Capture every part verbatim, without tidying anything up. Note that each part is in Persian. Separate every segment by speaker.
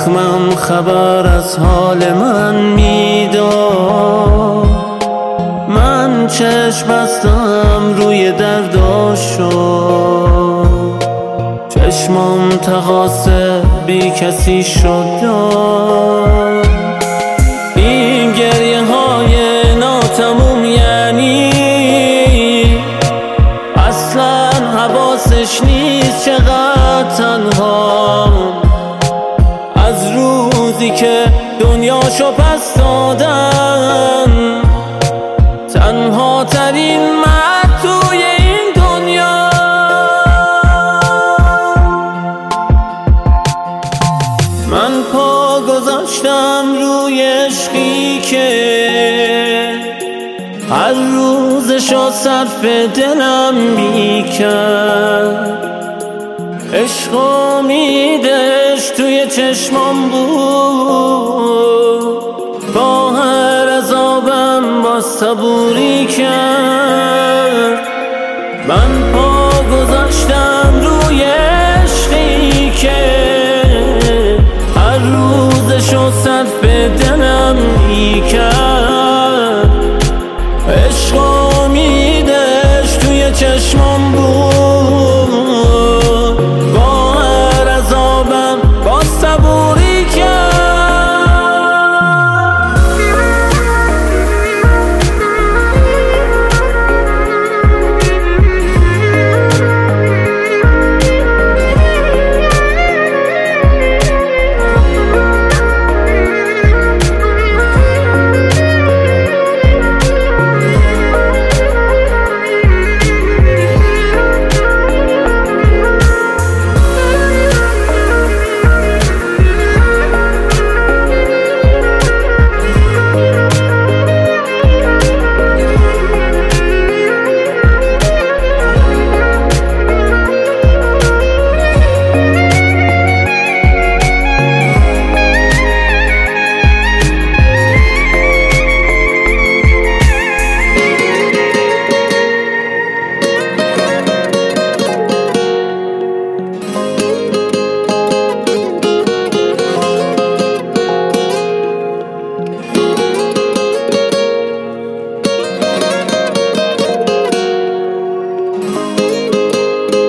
Speaker 1: زخمم خبر از حال من میداد. من چشم بستم روی درداشو، چشمم تقاصه بی کسی شد. این گریه های ناتموم یعنی اصلا حواسش نیست چقدر تنها. از روزی که دنیاشو پس دادن، تنها ترین مرد توی این دنیا. من پا گذاشتم روی عشقی که هر روزشو صرف دلم میکرد. عشق و امیدش توی چشمام بود، با هر عذابم با صبوری کرد. من پا گذاشتم روی عشقی که هر روزشو صرف دلم میکرد. عشق و امیدش توی چشمام بود، با هر عذابم با صبوری کرد.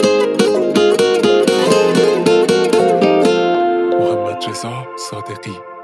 Speaker 2: صادقی